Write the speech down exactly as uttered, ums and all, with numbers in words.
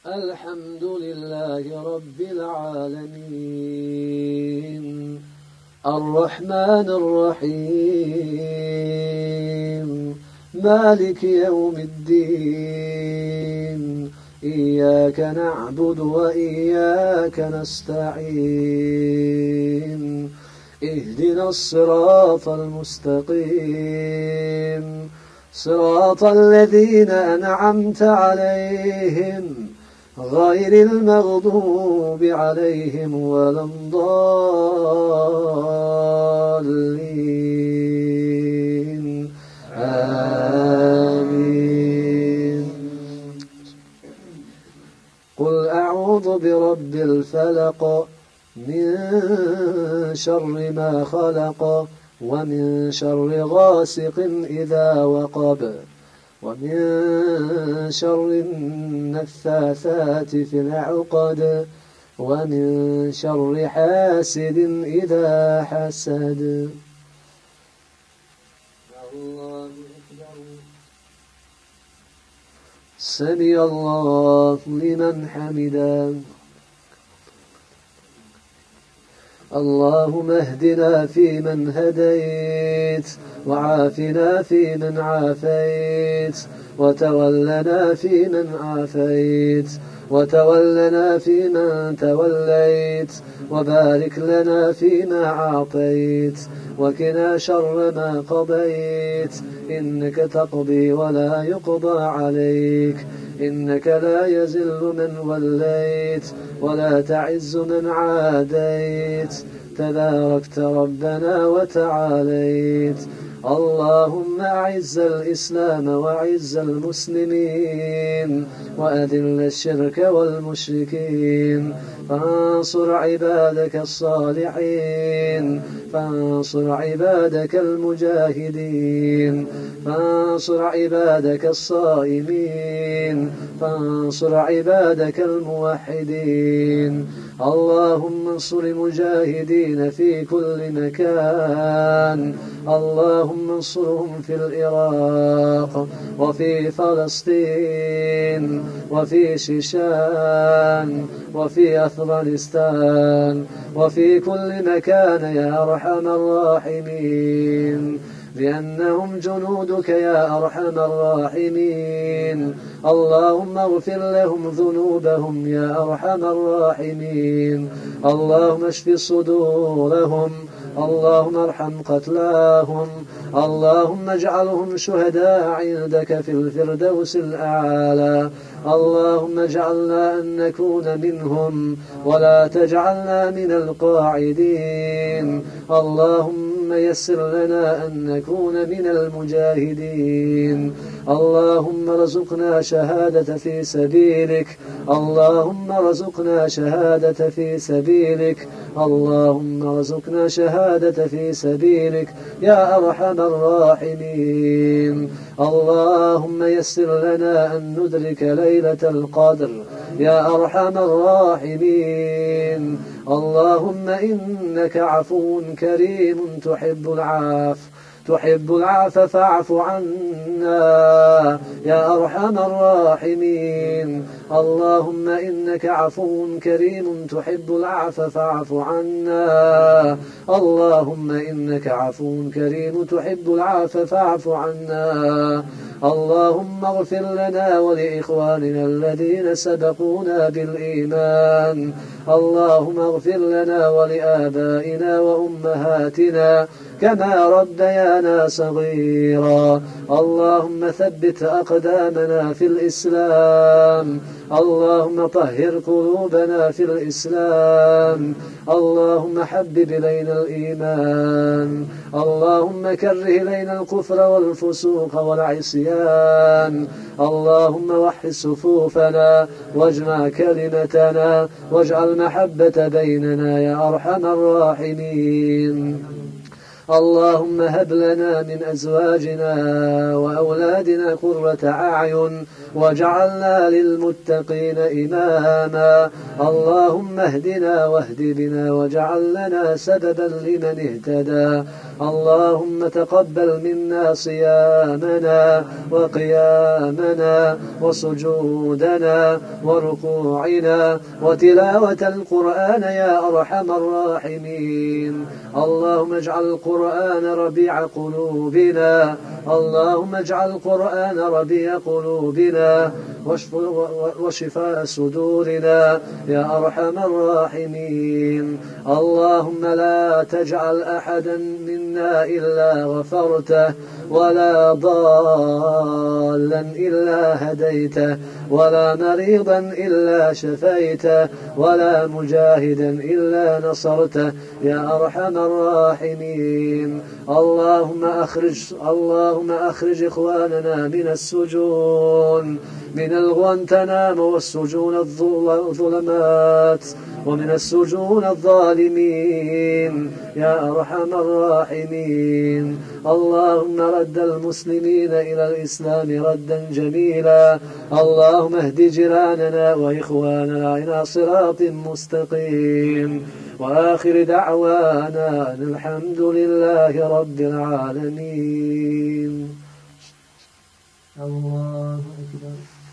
الحمد لله رب العالمين الرحمن الرحيم مالك يوم الدين إياك نعبد وإياك نستعين اهدنا الصراط المستقيم صراط الذين أنعمت عليهم غير المغضوب عليهم ولا الضالين آمين. قل أعوذ برب الفلق من شر ما خلق ومن شر غاسق إذا وقب ومن شر النفاثات في العقد ومن شر حاسد إذا حسد. الله أكبر. سمع الله لمن حمده. اللهم اهدنا فيمن هديت وعافنا فيمن عافيت وتولنا فيمن عافيت وتولنا فيمن توليت وبارك لنا فيما أعطيت وقنا شر ما قضيت إنك تقضي ولا يقضى عليك إنك لا يزل من وليت ولا تعز من عاديت تباركت ربنا وتعاليت. اللهم أعز الإسلام وأعز المسلمين وأذل الشرك والمشركين فانصر عبادك الصالحين فانصر عبادك المجاهدين فانصر عبادك الصائمين فانصر عبادك الموحدين. اللهم انصر المجاهدين في كل مكان اللهم انصرهم في العراق وفي فلسطين وفي شيشان وفي أفغانستان وفي كل مكان يا أرحم الراحمين لأنهم جنودك يا أرحم الراحمين. اللهم اغفر لهم ذنوبهم يا أرحم الراحمين. اللهم اشف صدورهم اللهم ارحم قتلاهم اللهم اجعلهم شهداء عندك في الفردوس الأعلى. اللهم اجعلنا أن نكون منهم ولا تجعلنا من القاعدين. اللهم يسر لنا أن نكون من المجاهدين. اللهم ارزقنا شهادة في سبيلك اللهم ارزقنا شهادة في سبيلك اللهم ارزقنا شهادة في سبيلك يا أرحم الراحمين. اللهم يسر لنا أن ندرك ليلة القدر يا أرحم الراحمين. اللهم إنك عفو كريم تحب العفو تحب العفو فاعف عنا يا أرحم الراحمين. اللهم إنك عفو كريم تحب العفو فاعف عنا اللهم إنك عفو كريم تحب العفو فاعف عنا. اللهم اغفر لنا ولإخواننا الذين سبقونا بالإيمان. اللهم اغفر لنا ولآبائنا وأمهاتنا كما ربيانا صغيرا. اللهم ثبت أقدامنا في الإسلام. اللهم طهر قلوبنا في الإسلام. اللهم حبب إلينا الإيمان. اللهم كره إلينا الكفر والفسوق والعصيان. اللهم وحد صفوفنا واجمع كلمتنا واجعل محبة بيننا يا أرحم الراحمين. اللهم هب لنا من أزواجنا وأولادنا قرة أعين واجعلنا للمتقين إماما. اللهم اهدنا واهد بنا واجعل لنا سببا لمن اهتدى. اللهم تقبل منا صيامنا وقيامنا وسجودنا وركوعنا وتلاوة القرآن يا أرحم الراحمين. اللهم اجعل القرآن ربيع قلوبنا اللهم اجعل القرآن ربيع قلوبنا وشفاء صدورنا يا أرحم الراحمين. اللهم لا تجعل أحدا منا إلا غفرته ولا ضالا إلا هديته ولا مريضا إلا شفيته ولا مجاهدا إلا نصرته يا أرحم الراحمين. اللهم أخرج اللهم أخرج إخواننا من السجون من الغوانتنام والسجون الظلمات ومن السجون الظالمين يا أرحم الراحمين. اللهم رد المسلمين إلى الإسلام ردا جميلا. اللهم اهد جيراننا وإخواننا إلى صراط مستقيم. وآخر دعوانا الحمد لله رب العالمين. الله أكبر.